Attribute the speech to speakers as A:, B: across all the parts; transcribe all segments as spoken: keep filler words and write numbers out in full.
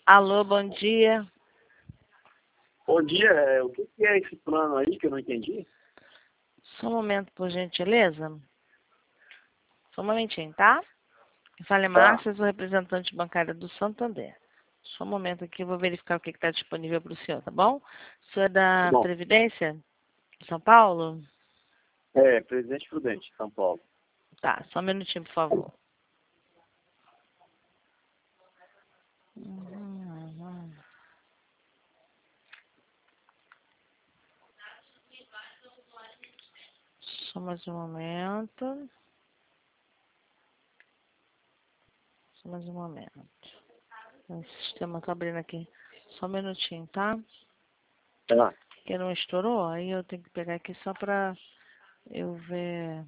A: Alô, bom dia.
B: Bom dia, é, o que que é esse plano aí que eu não entendi?
A: Só um momento, por gentileza. Só um momentinho, tá? Fala, é
B: Tá,
A: Márcia, sou representante bancária do Santander. Só um momento aqui, eu vou verificar o que está disponível para o senhor, tá bom? O senhor é
B: tá
A: da
B: bom.
A: Previdência de São Paulo?
B: É, Presidente Prudente, São Paulo.
A: Tá, só um minutinho, por favor. Uhum. Só mais um momento. Só mais um momento. O sistema tá abrindo aqui. Só um minutinho, tá?
B: Tá,
A: Que não estourou, aí eu tenho que pegar aqui só pra eu ver.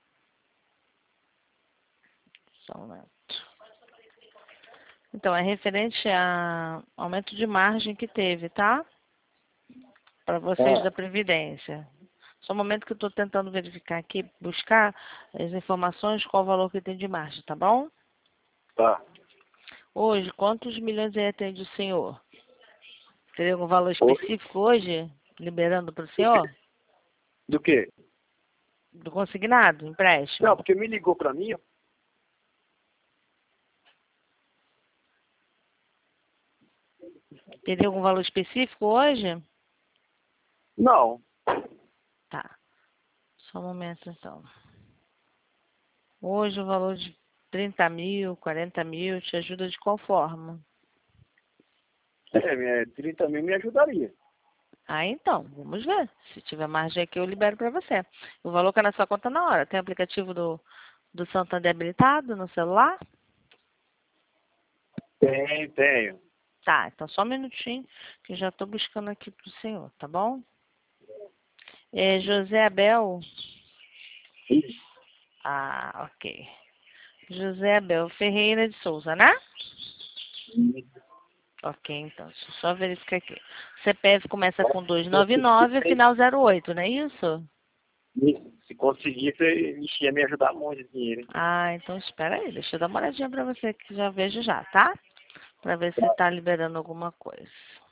A: Só um momento. Então, é referente a aumento de margem que teve, tá? Para vocês
B: tá,
A: da Previdência. Só um momento que eu estou tentando verificar aqui, buscar as informações, qual o valor que tem de margem, tá bom?
B: tá.
A: Hoje, quantos milhões aí atende o senhor? Teria algum valor
B: Oi?
A: específico hoje, liberando para o
B: Do quê?
A: senhor?
B: Do quê?
A: Do consignado,
B: Não,
A: empréstimo?
B: porque me ligou pra mim.
A: Teria algum valor específico hoje?
B: Não,
A: Tá. Só um momento, então. Hoje o valor de trinta mil, quarenta mil, te ajuda de qual forma?
B: é, é, trinta mil me ajudaria.
A: Ah, então, vamos ver. Se tiver margem aqui, eu libero para você. O valor cai na sua conta na hora. Tem aplicativo do, do Santander habilitado no celular?
B: Tenho, tenho.
A: Tá, então só um minutinho, que eu já estou buscando aqui pro senhor, tá bom? É José Abel.
B: Isso.
A: Ah, ok. José Abel Ferreira de Souza, né? Ok, então, deixa eu só verificar aqui. C P F começa com duzentos e noventa e nove, final zero oito, não é isso?
B: Isso. Se conseguir, você ixi, ia me ajudar muito esse dinheiro, hein?
A: Ah, então espera aí, deixa eu dar uma olhadinha pra você que já vejo já, tá? Pra ver se tá liberando alguma coisa.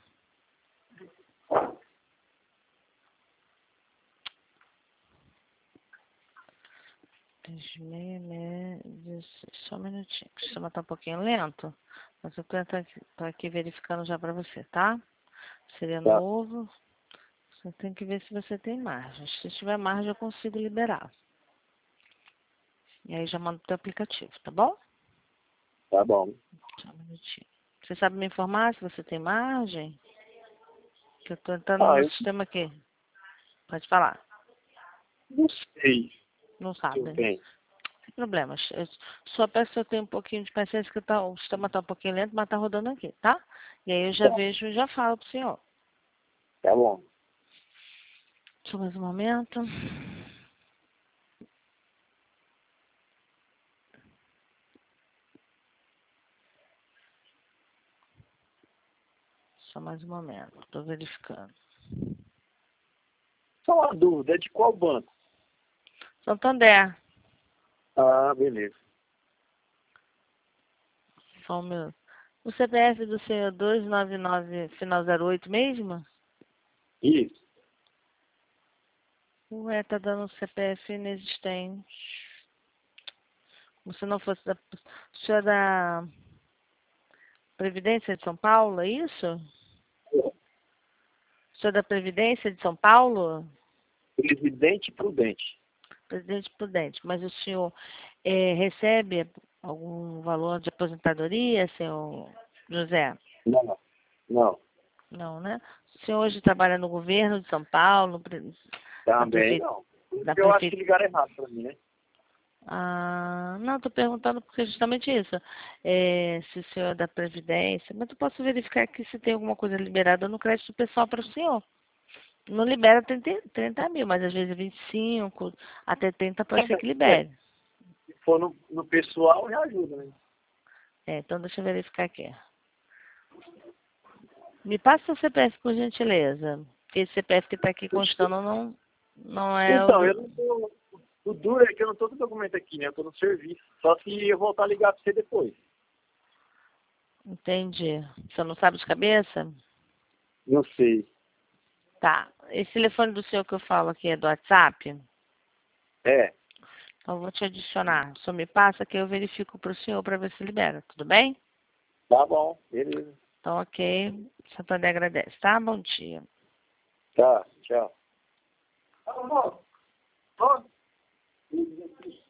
A: Três, meia, meia, dezesseis. Só um minutinho, o sistema tá um pouquinho lento, mas eu tô aqui, tô aqui verificando já pra você, tá? Seria
B: Tá,
A: novo, você tem que ver se você tem margem. Se tiver margem, eu consigo liberar. E aí já mando pro aplicativo, tá bom?
B: tá bom.
A: Só um minutinho. Você sabe me informar se você tem margem? Que eu tô entrando
B: Ah,
A: no
B: eu
A: sistema aqui. Pode falar.
B: não sei
A: Não
B: se eu
A: sabe. Não
B: tenho.
A: tem problema. Eu só peço que eu tenha um pouquinho de paciência, que tá, o sistema tá um pouquinho lento, mas tá rodando aqui, tá? E aí eu já
B: Tá,
A: vejo e já falo pro senhor.
B: tá bom.
A: Só mais um momento. Só mais um momento. Tô verificando.
B: Só uma dúvida, é de qual banco?
A: Santander.
B: Ah, beleza.
A: Só um minuto. O C P F do senhor dois nove nove, final zero oito mesmo?
B: Isso.
A: Ué, tá dando um C P F inexistente. Como se não fosse da... O senhor é da Previdência de São Paulo, é isso? O senhor é da Previdência de São Paulo?
B: Presidente Prudente.
A: Presidente Prudente. Mas o senhor eh, recebe algum valor de aposentadoria, senhor José?
B: Não, não.
A: Não, né? O senhor hoje trabalha no governo de São Paulo, pre- na
B: Também
A: prefe...
B: não.
A: na
B: Eu acho
A: prefe...
B: que ligaram errado pra mim, né?
A: Ah, não, estou perguntando porque é justamente isso. É, se o senhor é da Previdência, mas eu posso verificar aqui se tem alguma coisa liberada no crédito pessoal para o senhor. Não libera trinta trinta mil, mas às vezes vinte e cinco, até trinta pode ser que
B: É,
A: libere.
B: se for no, no pessoal, já ajuda, né?
A: É, então deixa eu verificar aqui. Me passa o C P F, por gentileza. Porque esse C P F que está aqui constando não, não é o
B: Então, eu
A: do...
B: não tô. O duro é que eu não tô com o documento aqui, né? Eu tô no serviço. Só se eu voltar a ligar pra você depois.
A: Entendi. Você não sabe de cabeça?
B: Não sei.
A: Tá. Esse telefone do senhor que eu falo aqui é do WhatsApp?
B: É,
A: Então eu vou te adicionar. O senhor me passa que eu verifico para o senhor para ver se libera. Tudo bem?
B: tá bom, beleza.
A: Então, ok. Santander agradece, tá? Bom dia.
B: Tá, tchau. Tá bom. Ó.